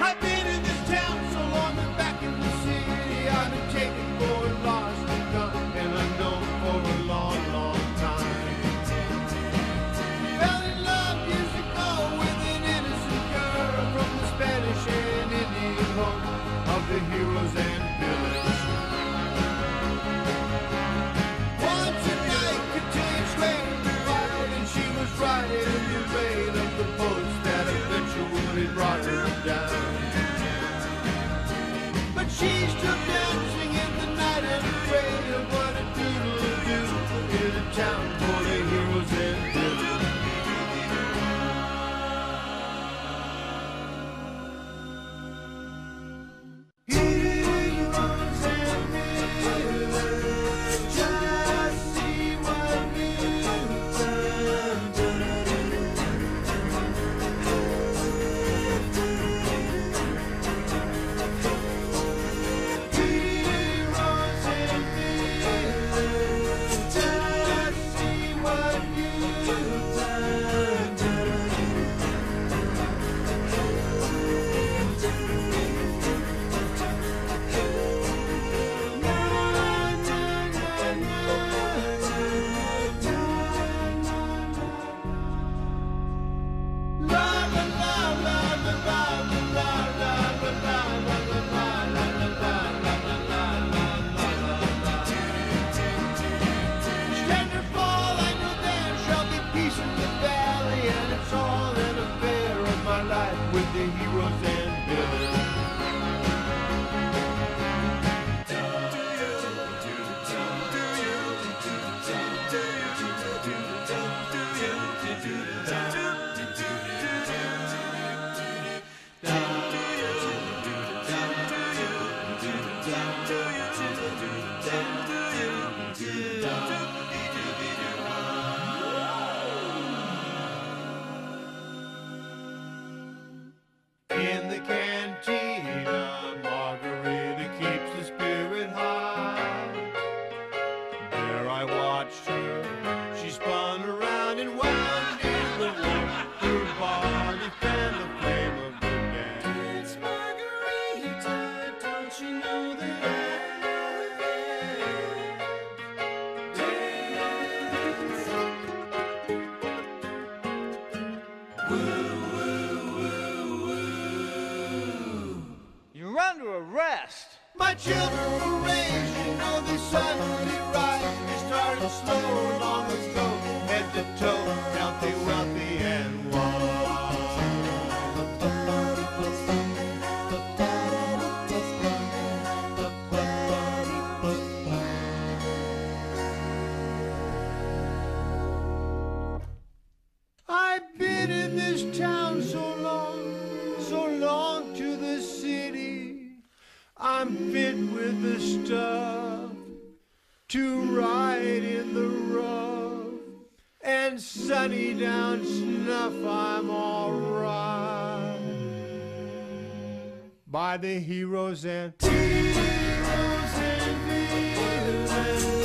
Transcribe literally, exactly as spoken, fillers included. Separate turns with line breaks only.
I've been in this town so long and back in the city. I've been taken for lost and gone, and unknown for a long, long time. Fell in love years ago with an innocent girl from the Spanish and Indian home of the heroes and villains. Once a night continued swaying wild, and she was riding in the rain of the boats that eventually brought her down. But she's still dancing in the night and afraid of what a doodle do in a town for the heroes and villains. Heroes and villains, just see what you've done. Heroes and villains, just see what you've done. Stand or fall, I know there shall be peace in the valley, and it's all an affair of my life with the heroes and villains. In the cantina, Margarita keeps the spirit high. There I watched her, she spun around and wound in the warmth. Her body fanned the flame of the dance. It's Margarita, don't you know that I dance? Woo, woo, woo, woo.
You're under arrest.
My children were raised, you know they suddenly rise. They started slow long ago, head to toe, healthy, wealthy, and I've been in this town so long, so long to the city. I'm fit with the stuff to ride in the rough, and sunny down snuff I'm alright. By the heroes and heroes and villains.